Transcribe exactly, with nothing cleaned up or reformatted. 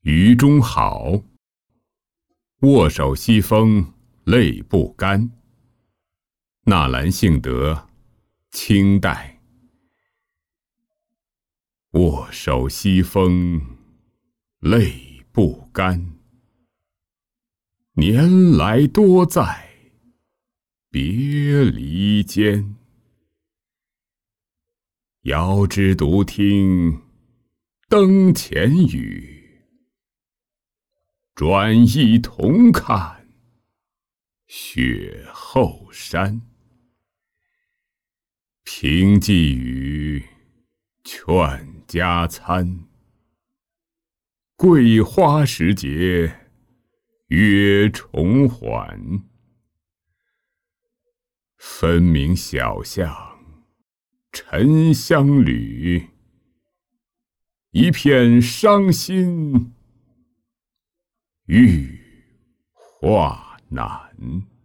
雨中好，握手西风泪不干。纳兰性德，清代。握手西风泪不干，年来多在别离间。遥知独听灯前雨，转忆同看雪后山。平寄语，劝加餐。桂花时节，约重还。分明小巷，沉香缕。一片伤心，欲画难。